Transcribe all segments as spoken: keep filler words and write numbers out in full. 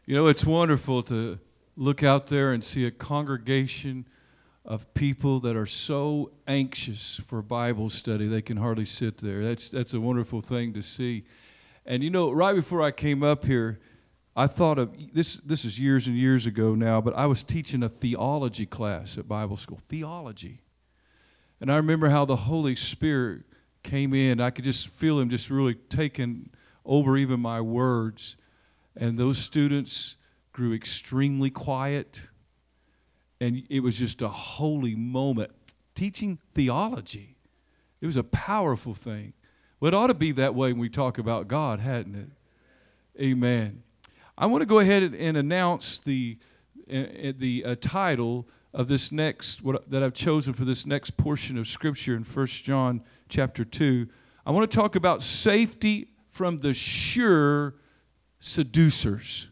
You know, it's wonderful to look out there and see a congregation of people that are so anxious for Bible study they can hardly sit there. That's that's a wonderful thing to see. And you know, right before I came up here, I thought of this. This is years and years ago now, but I was teaching a theology class at Bible school. Theology, and I remember how the Holy Spirit came in. I could just feel Him just really taking over even my words. And those students grew extremely quiet. And it was just a holy moment. Teaching theology. It was a powerful thing. Well, it ought to be that way when we talk about God, hadn't it? Amen. I want to go ahead and announce the uh, the uh, title of this next, what that I've chosen for this next portion of Scripture in First John chapter two. I want to talk about safety from the sure seducers.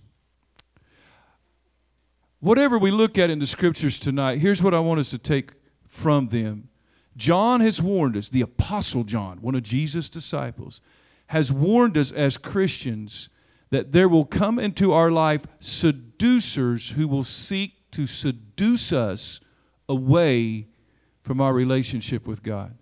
Whatever we look at in the Scriptures tonight, here's what I want us to take from them. John has warned us, the Apostle John, one of Jesus' disciples, has warned us as Christians that there will come into our life seducers who will seek to seduce us away from our relationship with God.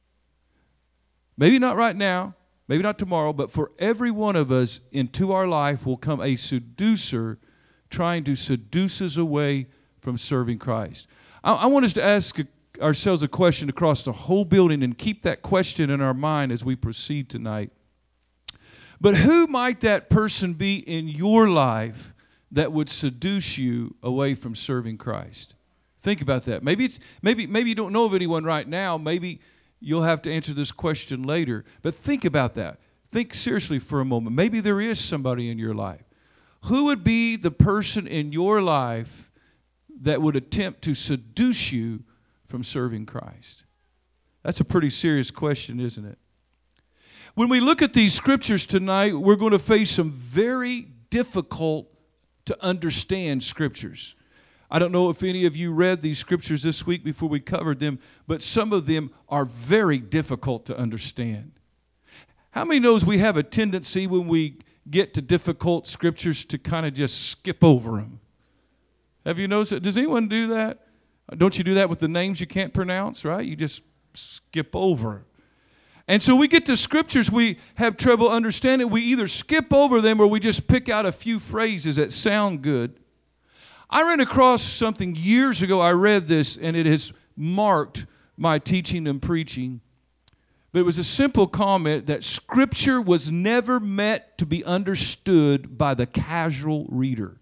Maybe not right now, maybe not tomorrow, but for every one of us into our life will come a seducer trying to seduce us away from serving Christ. I, I want us to ask ourselves a question across the whole building and keep that question in our mind as we proceed tonight. But who might that person be in your life that would seduce you away from serving Christ? Think about that. Maybe it's, maybe maybe you don't know of anyone right now. Maybe you'll have to answer this question later. But think about that. Think seriously for a moment. Maybe there is somebody in your life. Who would be the person in your life that would attempt to seduce you from serving Christ? That's a pretty serious question, isn't it? When we look at these scriptures tonight, we're going to face some very difficult to understand scriptures. I don't know if any of you read these scriptures this week before we covered them, but some of them are very difficult to understand. How many knows we have a tendency when we get to difficult scriptures to kind of just skip over them? Have you noticed it? Does anyone do that? Don't you do that with the names you can't pronounce, right? You just skip over. And so we get to scriptures we have trouble understanding. We either skip over them or we just pick out a few phrases that sound good. I ran across something years ago. I read this, and it has marked my teaching and preaching. But it was a simple comment that Scripture was never meant to be understood by the casual reader.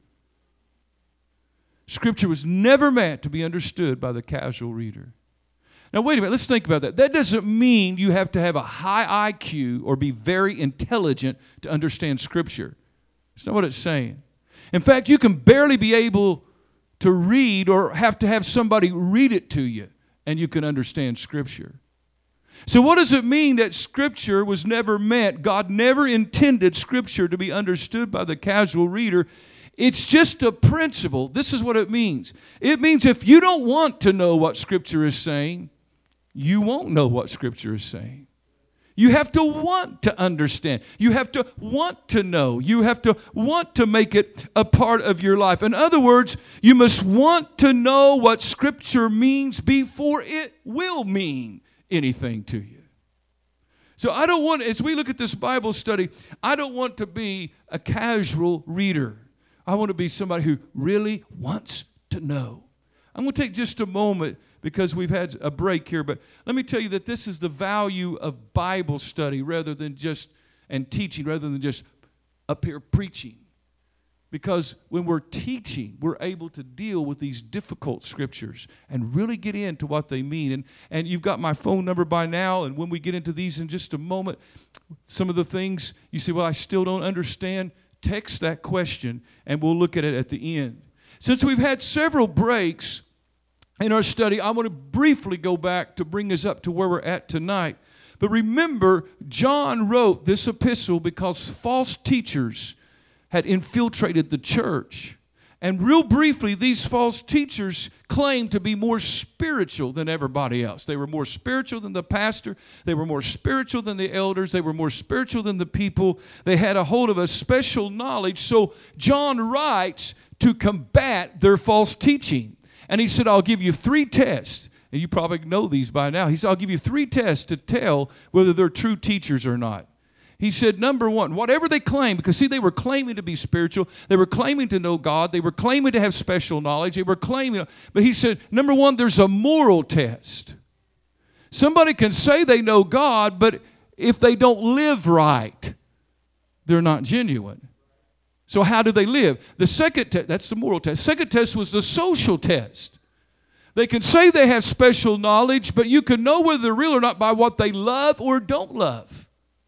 Scripture was never meant to be understood by the casual reader. Now, wait a minute. Let's think about that. That doesn't mean you have to have a high I Q or be very intelligent to understand Scripture. That's not what it's saying. In fact, you can barely be able to read or have to have somebody read it to you, and you can understand Scripture. So what does it mean that Scripture was never meant, God never intended Scripture to be understood by the casual reader? It's just a principle. This is what it means. It means if you don't want to know what Scripture is saying, you won't know what Scripture is saying. You have to want to understand. You have to want to know. You have to want to make it a part of your life. In other words, you must want to know what Scripture means before it will mean anything to you. So I don't want, as we look at this Bible study, I don't want to be a casual reader. I want to be somebody who really wants to know. I'm going to take just a moment because we've had a break here, but let me tell you that this is the value of Bible study rather than just, and teaching rather than just up here preaching. Because when we're teaching, we're able to deal with these difficult scriptures and really get into what they mean. And, and you've got my phone number by now, and when we get into these in just a moment, some of the things you say, well, I still don't understand, text that question, and we'll look at it at the end. Since we've had several breaks in our study, I want to briefly go back to bring us up to where we're at tonight. But remember, John wrote this epistle because false teachers had infiltrated the church, And real briefly, these false teachers claimed to be more spiritual than everybody else. They were more spiritual than the pastor. They were more spiritual than the elders. They were more spiritual than the people. They had a hold of a special knowledge. So John writes to combat their false teaching. And he said, I'll give you three tests. And you probably know these by now. He said, I'll give you three tests to tell whether they're true teachers or not. He said, number one, whatever they claim, because see, they were claiming to be spiritual. They were claiming to know God. They were claiming to have special knowledge. They were claiming, but he said, number one, there's a moral test. Somebody can say they know God, but if they don't live right, they're not genuine. So how do they live? The second test, that's the moral test. Second test was the social test. They can say they have special knowledge, but you can know whether they're real or not by what they love or don't love.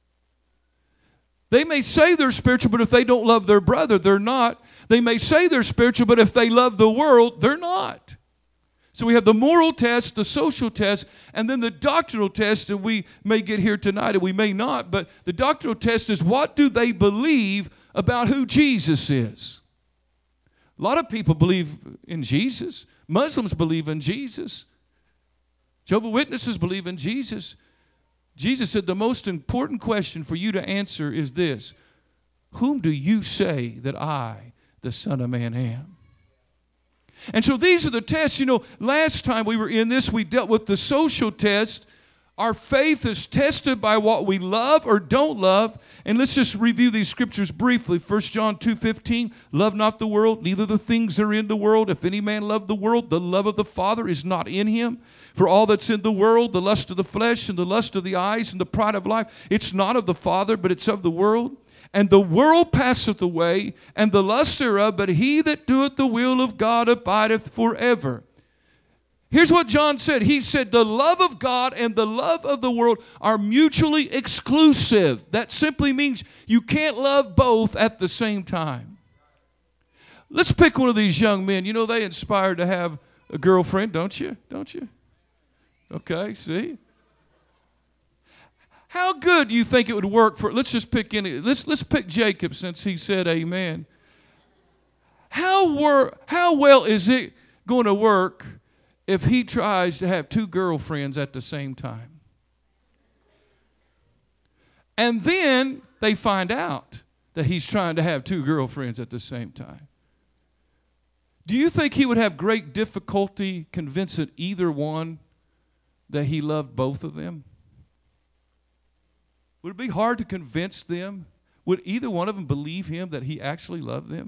They may say they're spiritual, but if they don't love their brother, they're not. They may say they're spiritual, but if they love the world, they're not. So we have the moral test, the social test, and then the doctrinal test, and we may get here tonight and we may not, but the doctrinal test is what do they believe about who Jesus is? A lot of people believe in Jesus. Muslims believe in Jesus. Jehovah's Witnesses believe in Jesus. Jesus said the most important question for you to answer is this: whom do you say that I, the Son of Man, am? And so these are the tests. You know, last time we were in this, we dealt with the social test. Our faith is tested by what we love or don't love. And let's just review these scriptures briefly. First John two fifteen, love not the world, neither the things that are in the world. If any man love the world, the love of the Father is not in him. For all that's in the world, the lust of the flesh and the lust of the eyes and the pride of life, it's not of the Father, but it's of the world. And the world passeth away, and the lust thereof, but he that doeth the will of God abideth forever. Here's what John said. He said the love of God and the love of the world are mutually exclusive. That simply means you can't love both at the same time. Let's pick one of these young men. You know, they inspired to have a girlfriend, don't you? Don't you? Okay, see? How good do you think it would work for, let's just pick any, let's, let's pick Jacob since he said amen. How, wor, how well is it going to work if he tries to have two girlfriends at the same time? And then they find out that he's trying to have two girlfriends at the same time. Do you think he would have great difficulty convincing either one that he loved both of them? Would it be hard to convince them? Would either one of them believe him that he actually loved them?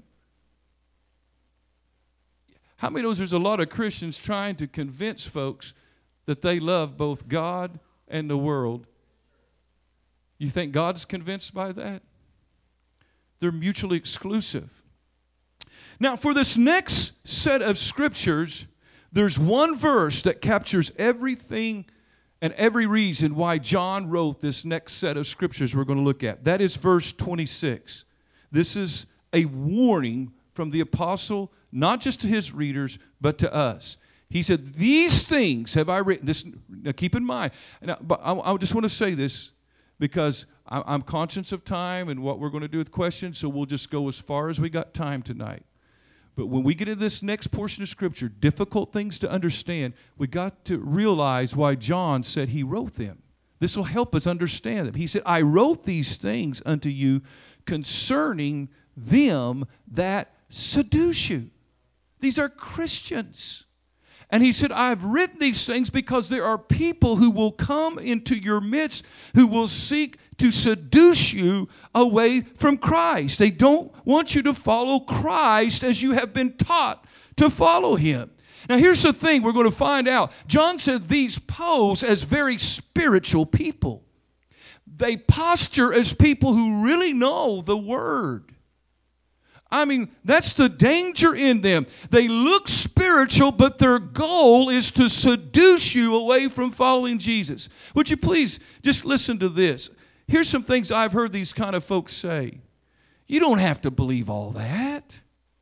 How many knows there's a lot of Christians trying to convince folks that they love both God and the world? You think God's convinced by that? They're mutually exclusive. Now, for this next set of scriptures, there's one verse that captures everything and every reason why John wrote this next set of scriptures we're going to look at. That is verse twenty-six. This is a warning from the apostle, not just to his readers, but to us. He said, these things have I written. This, now keep in mind, now, but I, I just want to say this because I, I'm conscious of time and what we're going to do with questions, so we'll just go as far as we got time tonight. But when we get into this next portion of Scripture, difficult things to understand, we got to realize why John said he wrote them. This will help us understand them. He said, I wrote these things unto you concerning them that seduce you. These are Christians. And he said, I've written these things because there are people who will come into your midst who will seek to seduce you away from Christ. They don't want you to follow Christ as you have been taught to follow him. Now here's the thing we're going to find out. John said these pose as very spiritual people. They posture as people who really know the Word. I mean, that's the danger in them. They look spiritual, but their goal is to seduce you away from following Jesus. Would you please just listen to this? Here's some things I've heard these kind of folks say. You don't have to believe all that.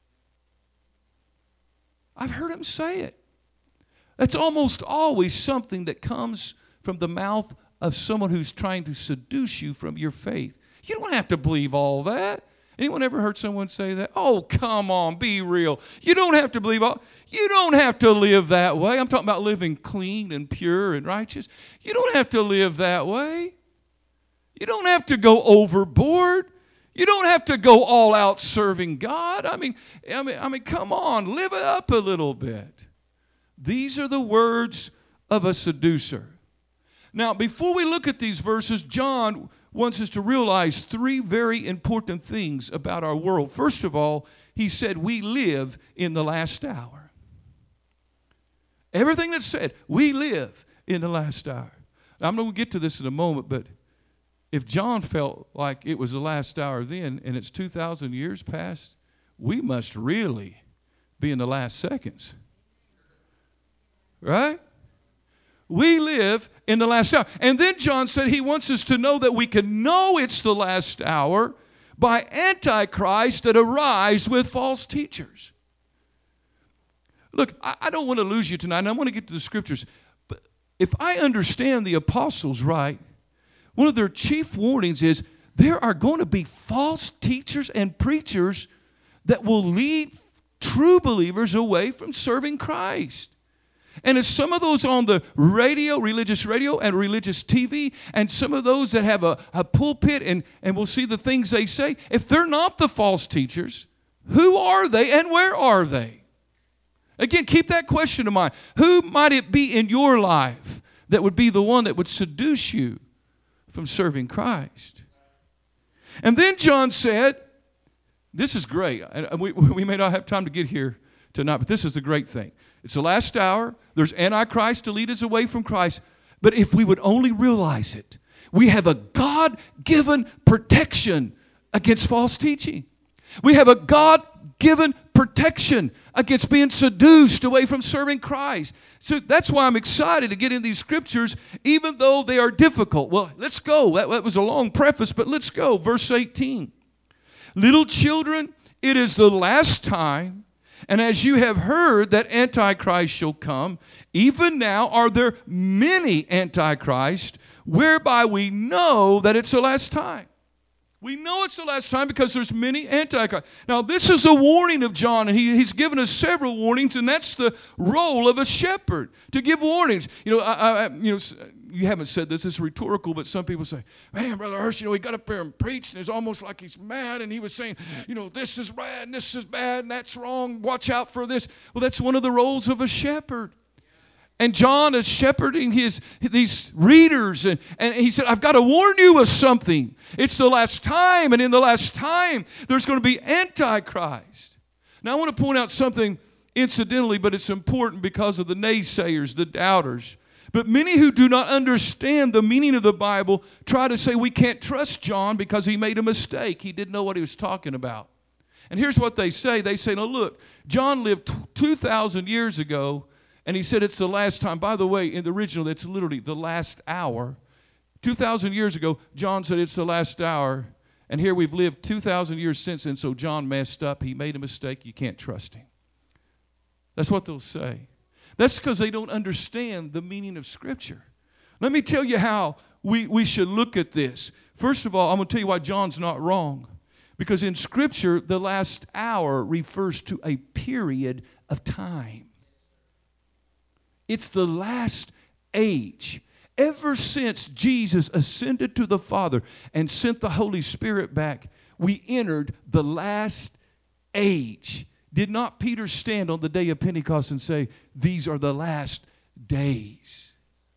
I've heard them say it. That's almost always something that comes from the mouth of someone who's trying to seduce you from your faith. You don't have to believe all that. Anyone ever heard someone say that? Oh, come on, be real. You don't have to believe all. You don't have to live that way. I'm talking about living clean and pure and righteous. You don't have to live that way. You don't have to go overboard. You don't have to go all out serving God. I mean, I mean, I mean, come on, live it up a little bit. These are the words of a seducer. Now, before we look at these verses, John wants us to realize three very important things about our world. First of all, he said we live in the last hour. Everything that's said, we live in the last hour. Now, I'm going to get to this in a moment, but if John felt like it was the last hour then and it's two thousand years past, we must really be in the last seconds. Right? We live in the last hour. And then John said he wants us to know that we can know it's the last hour by Antichrist that arise with false teachers. Look, I, I don't want to lose you tonight, and I want to get to the scriptures. But if I understand the apostles right, one of their chief warnings is there are going to be false teachers and preachers that will lead true believers away from serving Christ. And it's some of those on the radio, religious radio and religious T V, and some of those that have a, a pulpit and, and we'll see the things they say. If they're not the false teachers, who are they and where are they? Again, keep that question in mind. Who might it be in your life that would be the one that would seduce you from serving Christ? And then John said, this is great. We, we may not have time to get here tonight, but this is the great thing. It's the last hour. There's Antichrist to lead us away from Christ. But if we would only realize it, we have a God-given protection against false teaching. We have a God-given protection against being seduced away from serving Christ. So that's why I'm excited to get in these scriptures, even though they are difficult. Well, let's go. That, that was a long preface, but let's go. Verse eighteen. Little children, it is the last time. And as you have heard that Antichrist shall come, even now are there many Antichrists, whereby we know that it's the last time. We know it's the last time because there's many Antichrists. Now, this is a warning of John, and he, he's given us several warnings, and that's the role of a shepherd, to give warnings. You know, I, I, you know, you haven't said this, it's rhetorical, but some people say, man, Brother Hirsch, you know, he got up there and preached, and it's almost like he's mad, and he was saying, you know, this is bad, and this is bad, and that's wrong, watch out for this. Well, that's one of the roles of a shepherd. And John is shepherding his these readers, and, and he said, I've got to warn you of something. It's the last time, and in the last time, there's going to be Antichrist. Now, I want to point out something incidentally, but it's important because of the naysayers, the doubters. But many who do not understand the meaning of the Bible try to say we can't trust John because he made a mistake. He didn't know what he was talking about. And here's what they say. They say, no, look, John lived two thousand years ago, and he said it's the last time. By the way, in the original, it's literally the last hour. two thousand years ago, John said it's the last hour. And here we've lived two thousand years since, and so John messed up. He made a mistake. You can't trust him. That's what they'll say. That's because they don't understand the meaning of Scripture. Let me tell you how we, we should look at this. First of all, I'm going to tell you why John's not wrong. Because in Scripture, the last hour refers to a period of time. It's the last age. Ever since Jesus ascended to the Father and sent the Holy Spirit back, we entered the last age. Did not Peter stand on the day of Pentecost and say, these are the last days?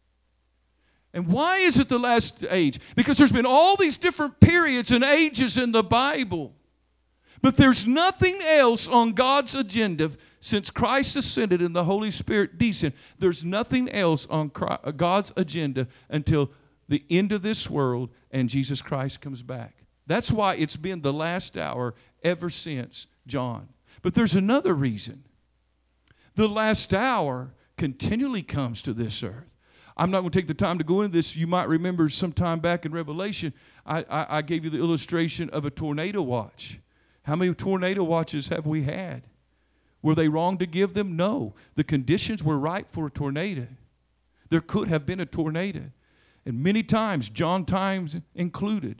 And why is it the last age? Because there's been all these different periods and ages in the Bible. But there's nothing else on God's agenda since Christ ascended and the Holy Spirit descended. There's nothing else on God's agenda until the end of this world and Jesus Christ comes back. That's why it's been the last hour ever since John. But there's another reason. The last hour continually comes to this earth. I'm not going to take the time to go into this. You might remember sometime back in Revelation, I, I, I gave you the illustration of a tornado watch. How many tornado watches have we had? Were they wrong to give them? No. The conditions were right for a tornado. There could have been a tornado. And many times, John times included,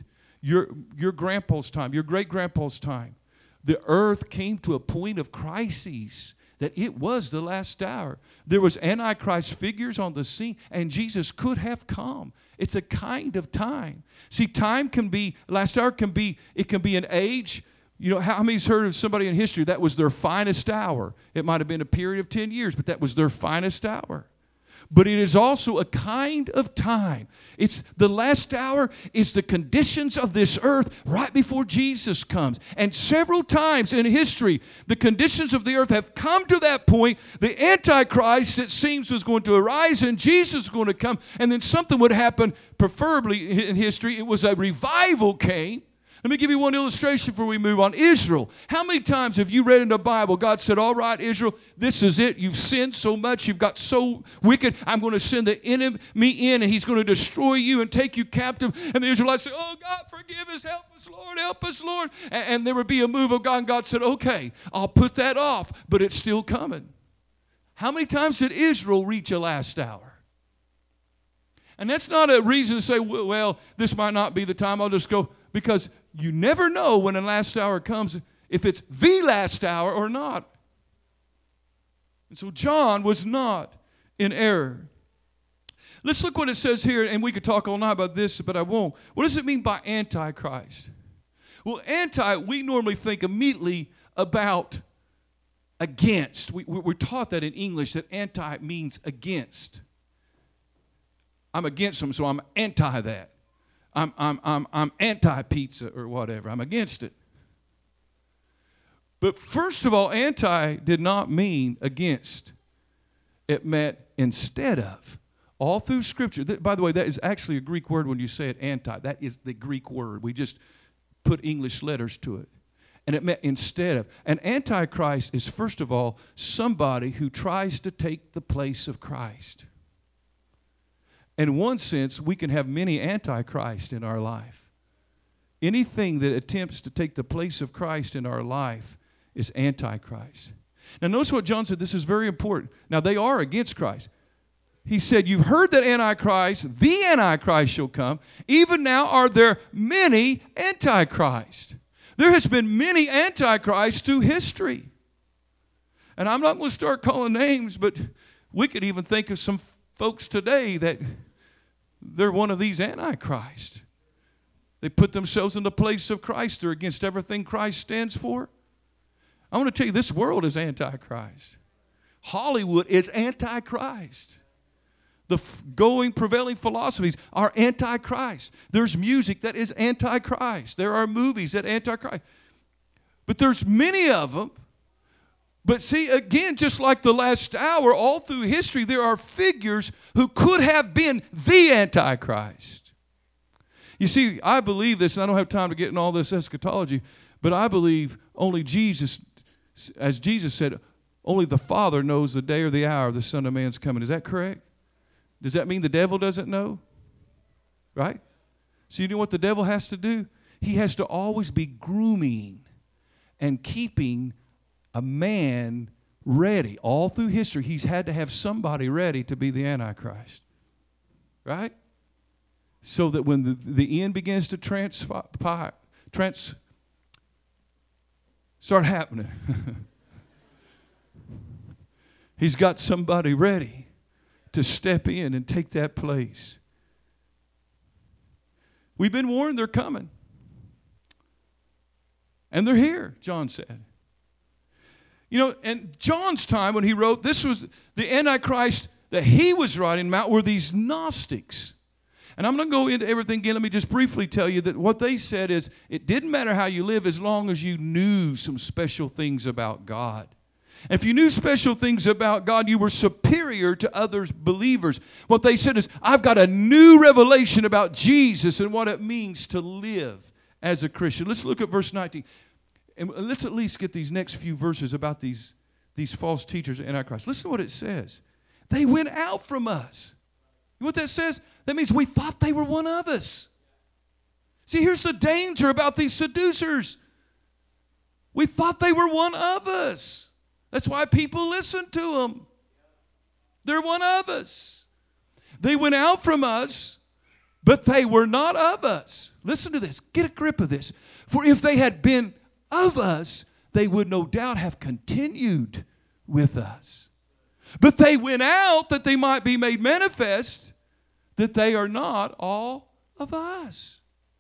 your, your grandpa's time, your great-grandpa's time, the earth came to a point of crisis that it was the last hour. There was Antichrist figures on the scene, and Jesus could have come. It's a kind of time. See, time can be, last hour can be, it can be an age. You know, how many's heard of somebody in history that was their finest hour? It might have been a period of ten years, but that was their finest hour. But it is also a kind of time. It's the last hour is the conditions of this earth right before Jesus comes. And several times in history, the conditions of the earth have come to that point. The Antichrist, it seems, was going to arise, and Jesus was going to come, and then something would happen, preferably in history. It was a revival came. Let me give you one illustration before we move on. Israel. How many times have you read in the Bible, God said, all right, Israel, this is it. You've sinned so much. You've got so wicked. I'm going to send the enemy in, and he's going to destroy you and take you captive. And the Israelites say, oh, God, forgive us. Help us, Lord. Help us, Lord. And, and there would be a move of God, and God said, okay, I'll put that off, but it's still coming. How many times did Israel reach a last hour? And that's not a reason to say, well, this might not be the time. I'll just go, because you never know when the last hour comes, if it's the last hour or not. And so John was not in error. Let's look what it says here, and we could talk all night about this, but I won't. What does it mean by Antichrist? Well, anti, we normally think immediately about against. We, we're taught that in English, that anti means against. I'm against them, so I'm anti that. I'm, I'm, I'm, I'm anti-pizza or whatever. I'm against it. But first of all, anti did not mean against. It meant instead of. All through Scripture. By the way, that is actually a Greek word when you say it, anti. That is the Greek word. We just put English letters to it. And it meant instead of. And Antichrist is, first of all, somebody who tries to take the place of Christ. In one sense, we can have many antichrists in our life. Anything that attempts to take the place of Christ in our life is antichrist. Now notice what John said. This is very important. Now they are against Christ. He said, you've heard that Antichrist, the Antichrist shall come. Even now are there many antichrists. There has been many antichrists through history. And I'm not going to start calling names, but we could even think of some folks today that they're one of these antichrists. They put themselves in the place of Christ. They're against everything Christ stands for. I want to tell you, this world is antichrist. Hollywood is antichrist. The f- going prevailing philosophies are antichrist. There's music that is antichrist. There are movies that are antichrist. But there's many of them. But see, again, just like the last hour, all through history, there are figures who could have been the Antichrist. You see, I believe this, and I don't have time to get in all this eschatology, but I believe only Jesus, as Jesus said, only the Father knows the day or the hour the Son of Man's coming. Is that correct? Does that mean the devil doesn't know? Right? So you know what the devil has to do? He has to always be grooming and keeping a man ready. All through history, he's had to have somebody ready to be the Antichrist. Right? So that when the, the end begins to transpire, trans, start happening, he's got somebody ready to step in and take that place. We've been warned they're coming. And they're here, John said. You know, in John's time when he wrote, this was the Antichrist that he was writing about were these Gnostics. And I'm not going to go into everything again. Let me just briefly tell you that what they said is it didn't matter how you live as long as you knew some special things about God. And if you knew special things about God, you were superior to other believers. What they said is, I've got a new revelation about Jesus and what it means to live as a Christian. Let's look at verse nineteen. And let's at least get these next few verses about these, these false teachers of Antichrist. Listen to what it says. They went out from us. You know what that says? That means we thought they were one of us. See, here's the danger about these seducers. We thought they were one of us. That's why people listen to them. They're one of us. They went out from us, But they were not of us. Listen to this. Get a grip of this. For if they had been of us, they would no doubt have continued with us. But they went out that they might be made manifest that they are not all of us.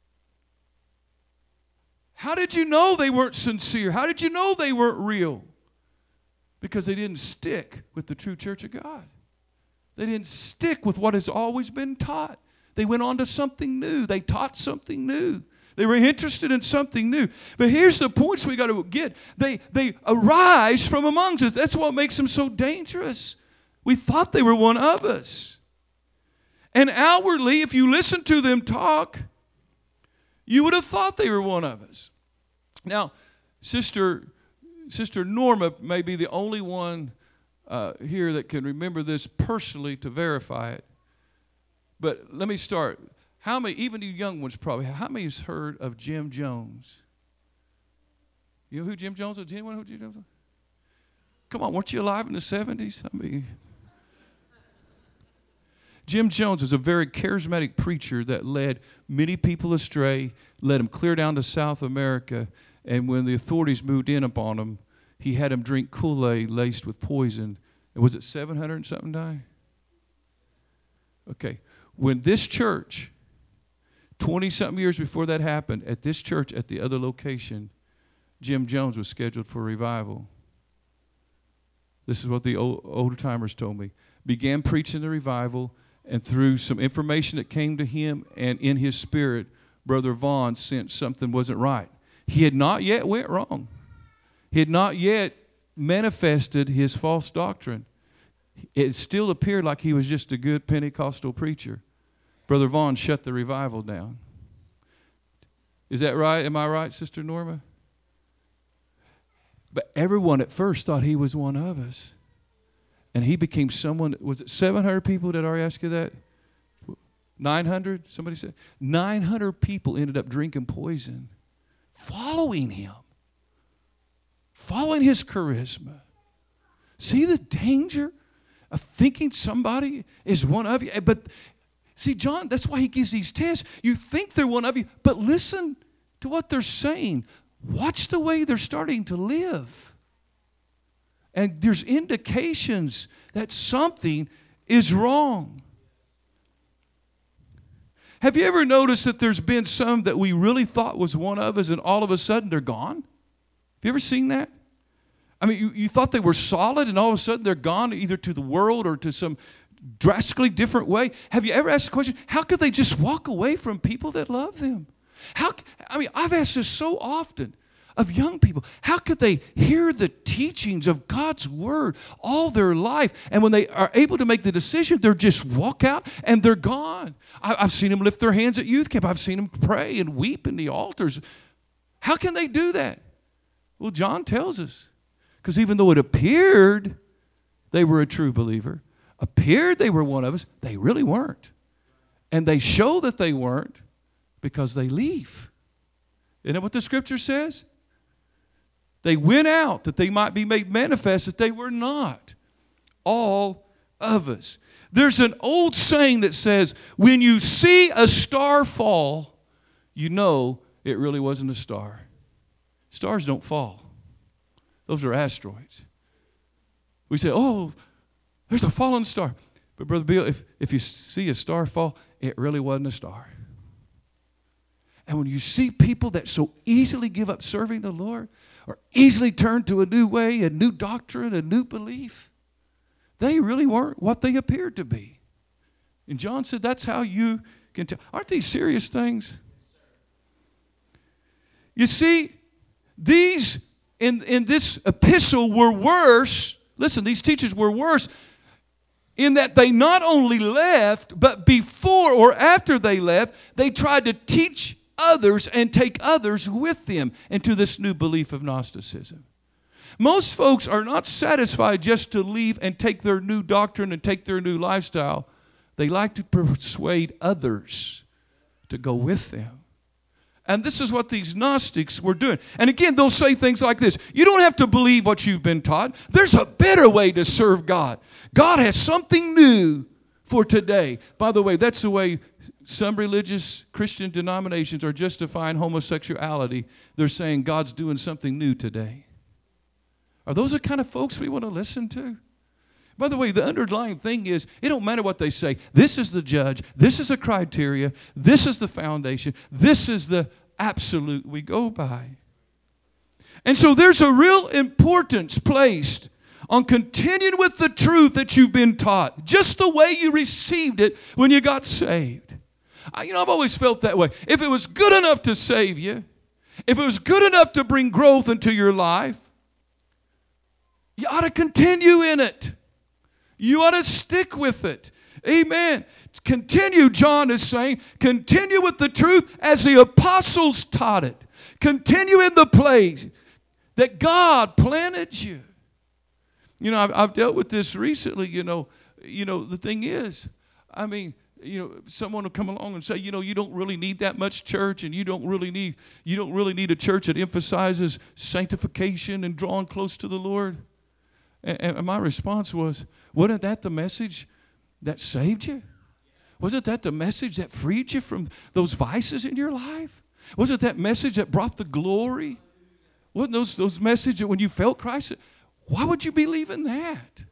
How did you know they weren't sincere? How did you know they weren't real? Because they didn't stick with the true church of God. They didn't stick with what has always been taught. They went on to something new. They taught something new. They were interested in something new. But here's the points we got to get. They, they arise from amongst us. That's what makes them so dangerous. We thought they were one of us. And outwardly, if you listen to them talk, you would have thought they were one of us. Now, Sister, Sister Norma may be the only one uh, here that can remember this personally to verify it. But let me start. How many, even you young ones probably, how many has heard of Jim Jones? You know who Jim Jones is? Anyone know who Jim Jones is? Come on, weren't you alive in the seventies? I mean, Jim Jones was a very charismatic preacher that led many people astray, led them clear down to South America, and when the authorities moved in upon him, he had them drink Kool-Aid laced with poison. And was it seven hundred and something die? Okay. When this church, twenty-something years before that happened, at this church at the other location, Jim Jones was scheduled for revival. This is what the old, older timers told me. Began preaching the revival, and through some information that came to him and in his spirit, Brother Vaughn sensed something wasn't right. He had not yet went wrong. He had not yet manifested his false doctrine. It still appeared like he was just a good Pentecostal preacher. Brother Vaughn shut the revival down. Is that right? Am I right, Sister Norma? But everyone at first thought he was one of us. And he became someone, was it seven hundred people? Did I already ask you that? nine hundred? Somebody said? nine hundred people ended up drinking poison, following him, following his charisma. See the danger of thinking somebody is one of you? But see, John, that's why he gives these tests. You think they're one of you, but listen to what they're saying. Watch the way they're starting to live. And there's indications that something is wrong. Have you ever noticed that there's been some that we really thought was one of us and all of a sudden they're gone? Have you ever seen that? I mean, you, you thought they were solid and all of a sudden they're gone either to the world or to some drastically different way. Have you ever asked the question, how could they just walk away from people that love them? How? I mean, I've asked this so often of young people. How could they hear the teachings of God's Word all their life, and when they are able to make the decision, they're just walk out and they're gone? I, I've seen them lift their hands at youth camp. I've seen them pray and weep in the altars. How can they do that? Well, John tells us. Because even though it appeared they were a true believer, appeared they were one of us, they really weren't. And they show that they weren't because they leave. Isn't that what the Scripture says? They went out that they might be made manifest that they were not all of us. There's an old saying that says, when you see a star fall, you know it really wasn't a star. Stars don't fall. Those are asteroids. We say, oh, there's a fallen star. But Brother Bill, if, if you see a star fall, it really wasn't a star. And when you see people that so easily give up serving the Lord or easily turn to a new way, a new doctrine, a new belief, they really weren't what they appeared to be. And John said that's how you can tell. Aren't these serious things? You see, these in, in this epistle were worse. Listen, these teachers were worse in that they not only left, but before or after they left, they tried to teach others and take others with them into this new belief of Gnosticism. Most folks are not satisfied just to leave and take their new doctrine and take their new lifestyle. They like to persuade others to go with them. And this is what these Gnostics were doing. And again, they'll say things like this. You don't have to believe what you've been taught. There's a better way to serve God. God has something new for today. By the way, that's the way some religious Christian denominations are justifying homosexuality, they're saying God's doing something new today. Are those the kind of folks we want to listen to? By the way, the underlying thing is, it don't matter what they say. This is the judge. This is the criteria. This is the foundation. This is the absolute we go by. And so there's a real importance placed on continuing with the truth that you've been taught, just the way you received it when you got saved. I, you know, I've always felt that way. If it was good enough to save you, if it was good enough to bring growth into your life, you ought to continue in it. You ought to stick with it. Amen. Continue, John is saying, continue with the truth as the apostles taught it. Continue in the place that God planted you. You know, I've, I've dealt with this recently, you know. You know, the thing is, I mean, you know, someone will come along and say, you know, you don't really need that much church, and you don't really need, you don't really need a church that emphasizes sanctification and drawing close to the Lord. And, and my response was, wasn't that the message that saved you? Wasn't that the message that freed you from those vices in your life? Wasn't that message that brought the glory? Wasn't those, those messages that when you felt Christ? Why would you believe in that?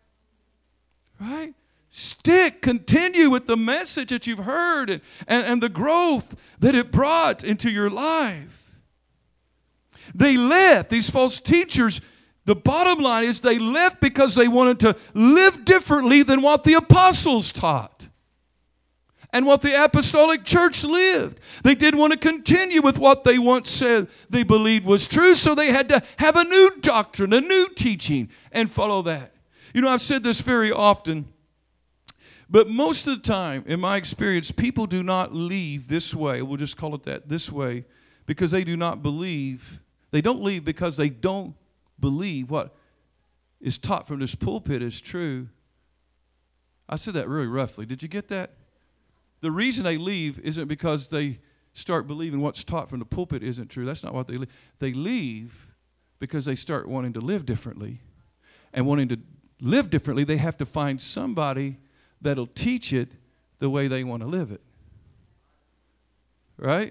Right? Stick, continue with the message that you've heard and, and, and the growth that it brought into your life. They left, these false teachers. The bottom line is they left because they wanted to live differently than what the apostles taught and what the apostolic church lived. They didn't want to continue with what they once said they believed was true, so they had to have a new doctrine, a new teaching, and follow that. You know, I've said this very often, but most of the time, in my experience, people do not leave this way. We'll just call it that, this way, because they do not believe. They don't leave because they don't believe what is taught from this pulpit is true. I said that really roughly. Did you get that? The reason they leave isn't because they start believing what's taught from the pulpit isn't true. That's not what they leave. They leave because they start wanting to live differently. And wanting to live differently, they have to find somebody that'll teach it the way they want to live it. Right?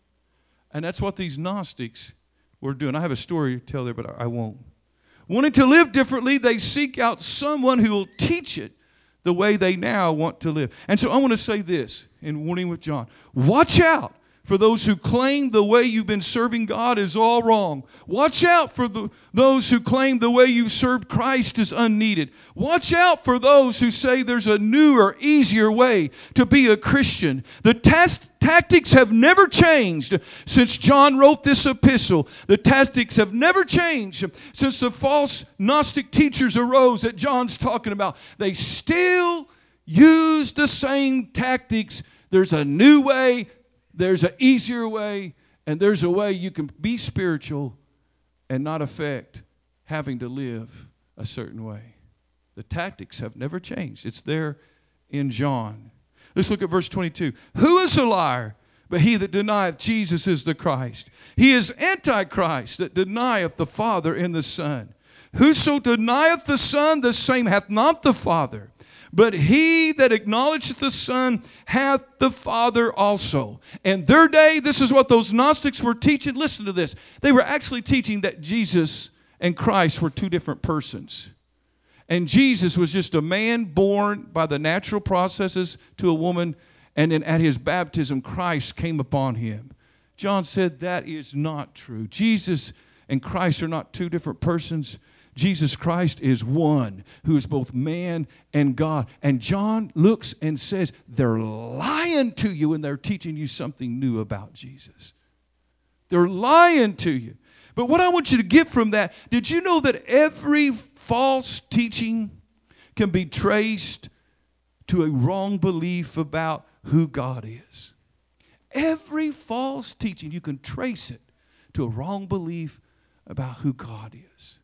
And that's what these Gnostics were doing. I have a story to tell there, but I won't. Wanting to live differently, they seek out someone who will teach it the way they now want to live. And so I want to say this in warning with John. Watch out for those who claim the way you've been serving God is all wrong. Watch out for the, those who claim the way you served Christ is unneeded. Watch out for those who say there's a newer, easier way to be a Christian. The tas- tactics have never changed since John wrote this epistle. The tactics have never changed since the false Gnostic teachers arose that John's talking about. They still use the same tactics. There's a new way. There's an easier way, and there's a way you can be spiritual and not affect having to live a certain way. The tactics have never changed. It's there in John. Let's look at verse twenty-two. Who is a liar but he that denieth Jesus is the Christ? He is Antichrist that denieth the Father and the Son. Whoso denieth the Son, the same hath not the Father. But he that acknowledgeth the Son hath the Father also. In their day, this is what those Gnostics were teaching. Listen to this. They were actually teaching that Jesus and Christ were two different persons. And Jesus was just a man born by the natural processes to a woman, and then at his baptism, Christ came upon him. John said that is not true. Jesus and Christ are not two different persons. Jesus Christ is one who is both man and God. And John looks and says, they're lying to you and they're teaching you something new about Jesus. They're lying to you. But what I want you to get from that, did you know that every false teaching can be traced to a wrong belief about who God is? Every false teaching, you can trace it to a wrong belief about who God is.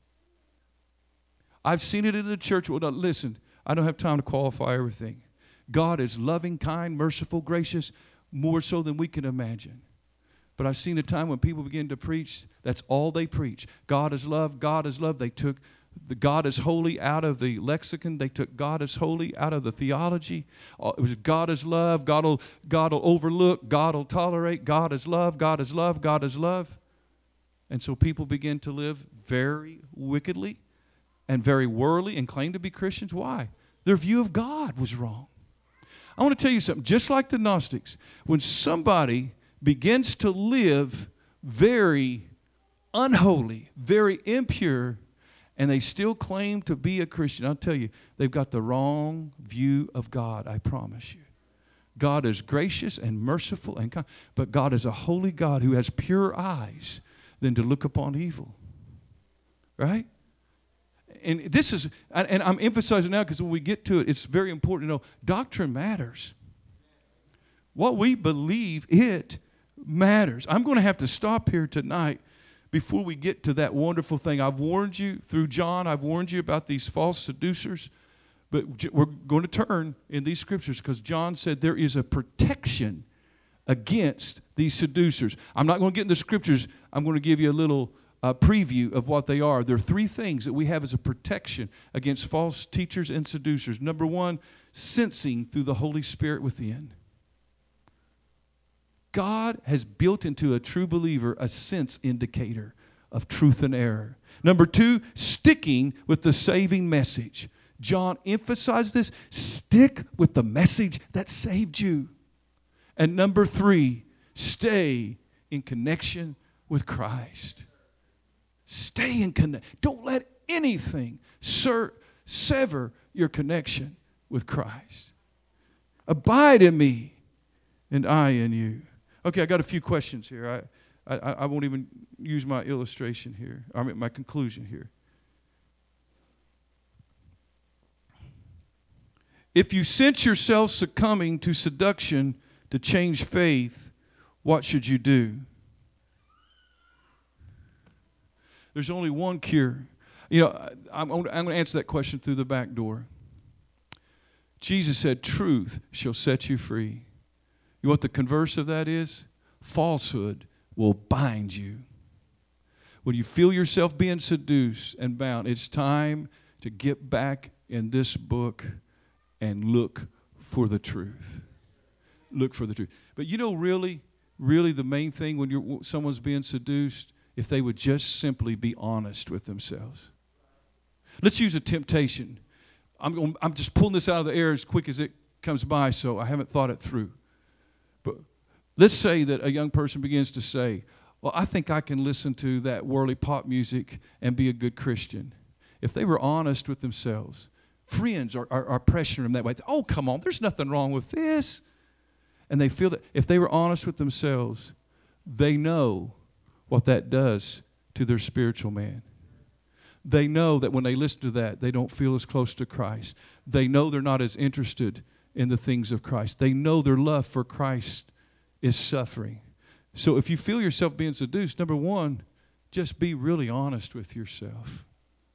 I've seen it in the church. Well, now, listen, I don't have time to qualify everything. God is loving, kind, merciful, gracious, more so than we can imagine. But I've seen a time when people begin to preach, that's all they preach. God is love, God is love. They took the God is holy out of the lexicon. They took God is holy out of the theology. It was God is love. God will, God will overlook. God will tolerate. God is love. God is love. God is love. And so people begin to live very wickedly and very worldly and claim to be Christians. Why? Their view of God was wrong. I want to tell you something. Just like the Gnostics, when somebody begins to live very unholy, very impure, and they still claim to be a Christian, I'll tell you, they've got the wrong view of God, I promise you. God is gracious and merciful and kind, but God is a holy God who has pure eyes than to look upon evil. Right? And this is, and I'm emphasizing now because when we get to it, it's very important to know doctrine matters. What we believe, it matters. I'm going to have to stop here tonight before we get to that wonderful thing. I've warned you through John, I've warned you about these false seducers, but we're going to turn in these scriptures because John said there is a protection against these seducers. I'm not going to get in the scriptures. I'm going to give you a little uh, preview of what they are. There are three things that we have as a protection against false teachers and seducers. Number one, sensing through the Holy Spirit within. God has built into a true believer a sense indicator of truth and error. Number two, sticking with the saving message. John emphasized this. Stick with the message that saved you. And number three, stay in connection with Christ. Stay in connection. Don't let anything ser- sever your connection with Christ. Abide in me, and I in you. Okay, I got a few questions here. I, I, I won't even use my illustration here. I mean, my conclusion here. If you sense yourself succumbing to seduction to change faith, what should you do? There's only one cure. You know, I'm, I'm going to answer that question through the back door. Jesus said, truth shall set you free. You know what the converse of that is? Falsehood will bind you. When you feel yourself being seduced and bound, it's time to get back in this book and look for the truth. Look for the truth. But you know, really, really the main thing when you're, someone's being seduced, if they would just simply be honest with themselves. Let's use a temptation. I'm, I'm just pulling this out of the air as quick as it comes by, so I haven't thought it through. But let's say that a young person begins to say, well, I think I can listen to that worldly pop music and be a good Christian. If they were honest with themselves, friends are, are, are pressuring them that way. Oh, come on, there's nothing wrong with this. And they feel that if they were honest with themselves, they know what that does to their spiritual man. They know that when they listen to that, they don't feel as close to Christ. They know they're not as interested in the things of Christ. They know their love for Christ is suffering. So if you feel yourself being seduced, number one, just be really honest with yourself.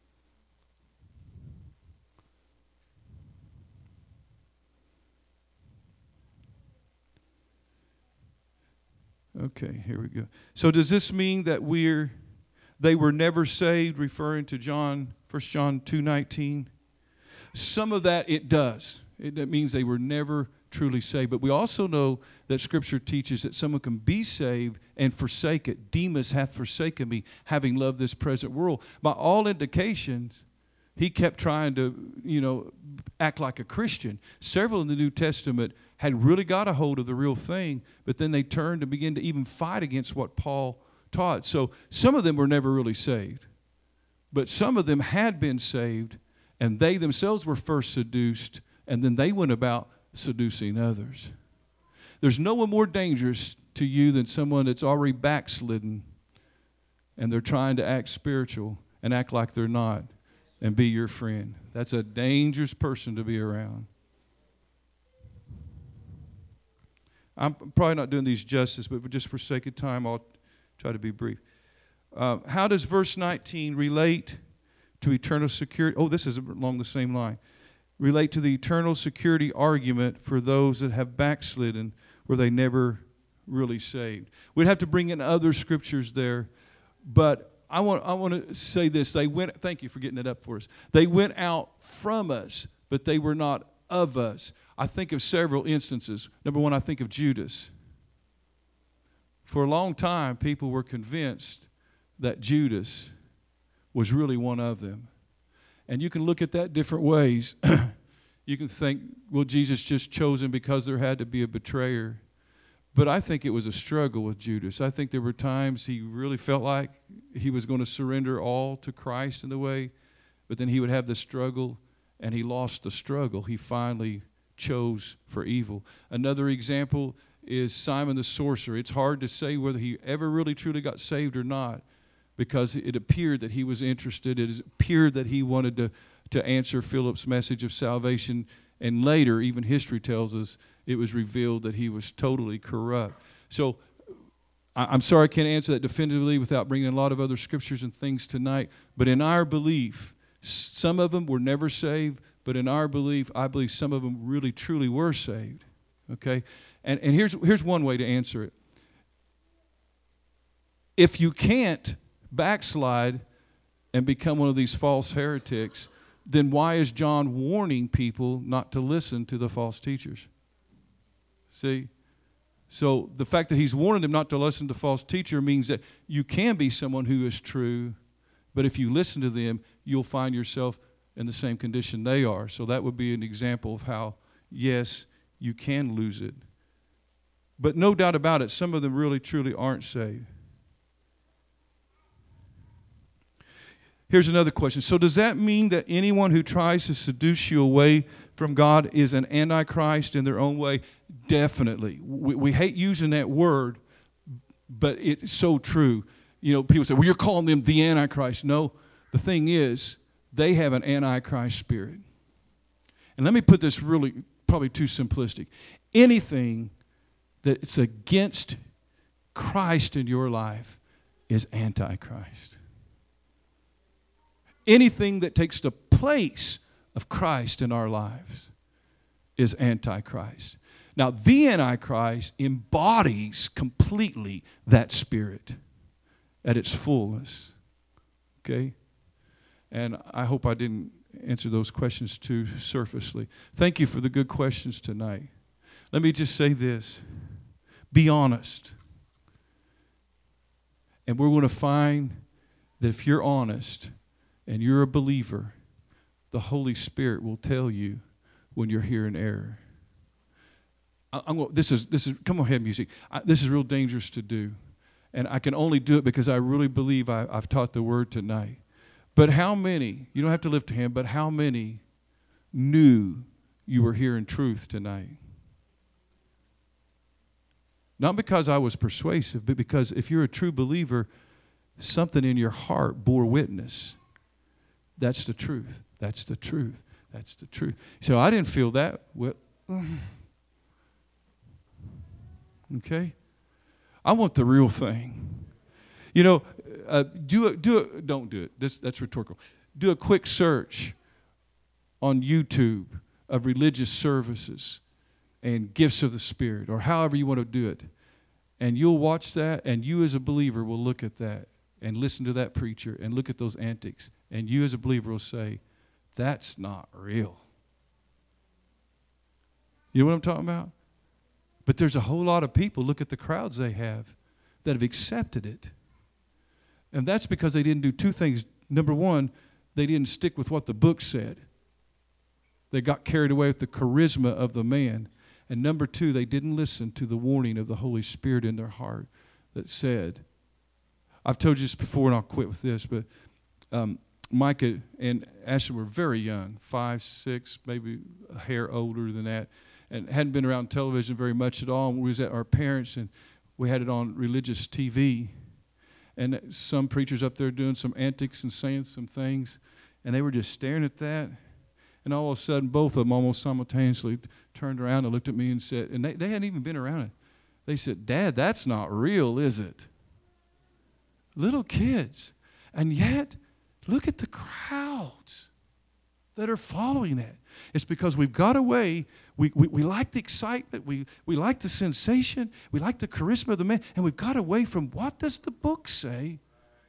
Okay, here we go. So does this mean that we're they were never saved, referring to John, First John two nineteen? Some of that it does. It, it means they were never truly saved. But we also know that Scripture teaches that someone can be saved and forsake it. Demas hath forsaken me, having loved this present world. By all indications, he kept trying to, you know, act like a Christian. Several in the New Testament had really got a hold of the real thing, but then they turned and began to even fight against what Paul taught. So some of them were never really saved. But some of them had been saved, and they themselves were first seduced, and then they went about seducing others. There's no one more dangerous to you than someone that's already backslidden, and they're trying to act spiritual and act like they're not and be your friend. That's a dangerous person to be around. I'm probably not doing these justice, but just for sake of time, I'll try to be brief. Uh, how does verse nineteen relate to eternal security? Oh, this is along the same line. Relate to the eternal security argument for those that have backslidden where they never really saved. We'd have to bring in other scriptures there, but I want, I want to say this. They went, thank you for getting it up for us. They went out from us, but they were not of us. I think of several instances. Number one, I think of Judas. For a long time, people were convinced that Judas was really one of them. And you can look at that different ways. You can think, well, Jesus just chose him because there had to be a betrayer. But I think it was a struggle with Judas. I think there were times he really felt like he was going to surrender all to Christ in a way, but then he would have the struggle, and he lost the struggle. He finally chose for evil. Another example is Simon the sorcerer. It's hard to say whether he ever really truly got saved or not, because it appeared that he was interested. It appeared that he wanted to, to answer Philip's message of salvation. And later, even history tells us, it was revealed that he was totally corrupt. So I'm sorry I can't answer that definitively without bringing a lot of other scriptures and things tonight. But in our belief, some of them were never saved. But in our belief, I believe some of them really, truly were saved. Okay? And, and here's, here's one way to answer it. If you can't backslide and become one of these false heretics, then why is John warning people not to listen to the false teachers? See? So the fact that he's warning them not to listen to false teacher means that you can be someone who is true, but if you listen to them, you'll find yourself in the same condition they are. So that would be an example of how, yes, you can lose it. But no doubt about it, some of them really, truly aren't saved. Here's another question. So does that mean that anyone who tries to seduce you away from God is an antichrist in their own way? Definitely. We, we hate using that word, but it's so true. You know, people say, well, you're calling them the antichrist. No, the thing is, they have an antichrist spirit. And let me put this really, probably too simplistic. Anything that's against Christ in your life is antichrist. Anything that takes the place of Christ in our lives is antichrist. Now, the antichrist embodies completely that spirit at its fullness. Okay? And I hope I didn't answer those questions too surfacely. Thank you for the good questions tonight. Let me just say this. Be honest. And we're going to find that if you're honest and you're a believer, the Holy Spirit will tell you when you're here in error. I, I'm going, this is, this is, come on ahead, music. I, this is real dangerous to do. And I can only do it because I really believe I, I've taught the word tonight. But how many, you don't have to lift a hand, but how many knew you were hearing truth tonight? Not because I was persuasive, but because if you're a true believer, something in your heart bore witness. That's the truth. That's the truth. That's the truth. So I didn't feel that. Well, okay? I want the real thing. You know, uh, do a, do a, don't do it. This, that's rhetorical. Do a quick search on YouTube of religious services and gifts of the Spirit, or however you want to do it. And you'll watch that, and you as a believer will look at that and listen to that preacher and look at those antics. And you as a believer will say, that's not real. You know what I'm talking about? But there's a whole lot of people, look at the crowds they have, that have accepted it. And that's because they didn't do two things. Number one, they didn't stick with what the book said. They got carried away with the charisma of the man. And number two, they didn't listen to the warning of the Holy Spirit in their heart that said, I've told you this before and I'll quit with this, but um, Micah and Ashley were very young, five, six, maybe a hair older than that, and hadn't been around television very much at all. And we was at our parents' and we had it on religious T V. And some preachers up there doing some antics and saying some things, and they were just staring at that. And all of a sudden, both of them almost simultaneously turned around and looked at me and said, and they, they hadn't even been around it. They said, Dad, that's not real, is it? Little kids. And yet, look at the crowds that are following it. It's because we've got away. We, we, we like the excitement. We, we like the sensation. We like the charisma of the man. And we've got away from what does the book say?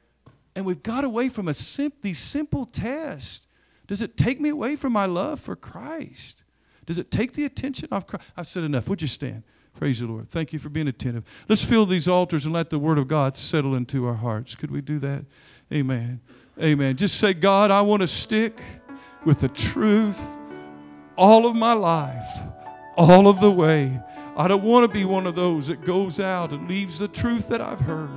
And we've got away from a sim- these simple tests. Does it take me away from my love for Christ? Does it take the attention off Christ? I've said enough. Would you stand? Praise the Lord. Thank you for being attentive. Let's fill these altars and let the Word of God settle into our hearts. Could we do that? Amen. Amen. Just say, God, I want to stick with the truth all of my life, all of the way. I don't want to be one of those that goes out and leaves the truth that I've heard.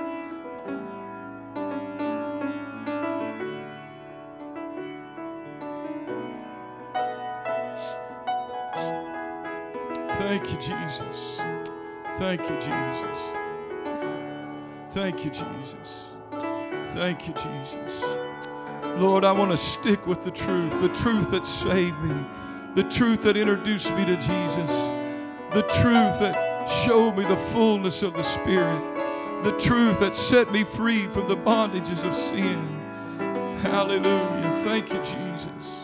Thank you, Jesus. Thank you, Jesus. Thank you, Jesus. Thank you, Jesus. Lord, I want to stick with the truth, the truth that saved me, the truth that introduced me to Jesus, the truth that showed me the fullness of the Spirit, the truth that set me free from the bondages of sin. Hallelujah. Thank you, Jesus.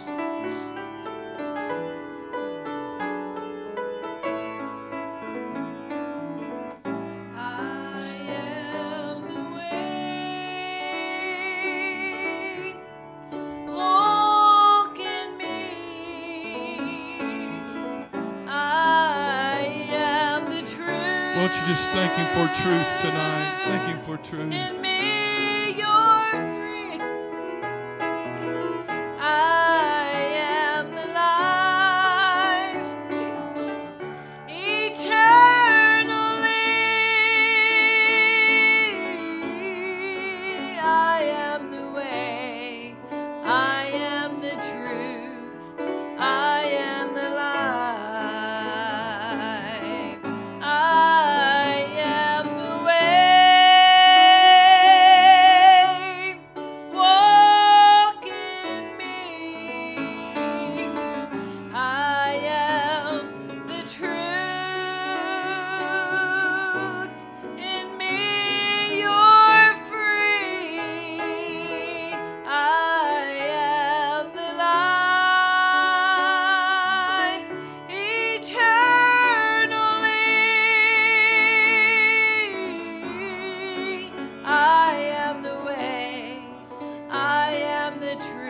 Won't you just thank Him for truth tonight? Thank Him for truth. In me you're free. I am the life eternally. I am the way. I am the truth. I am the life. I am the truth.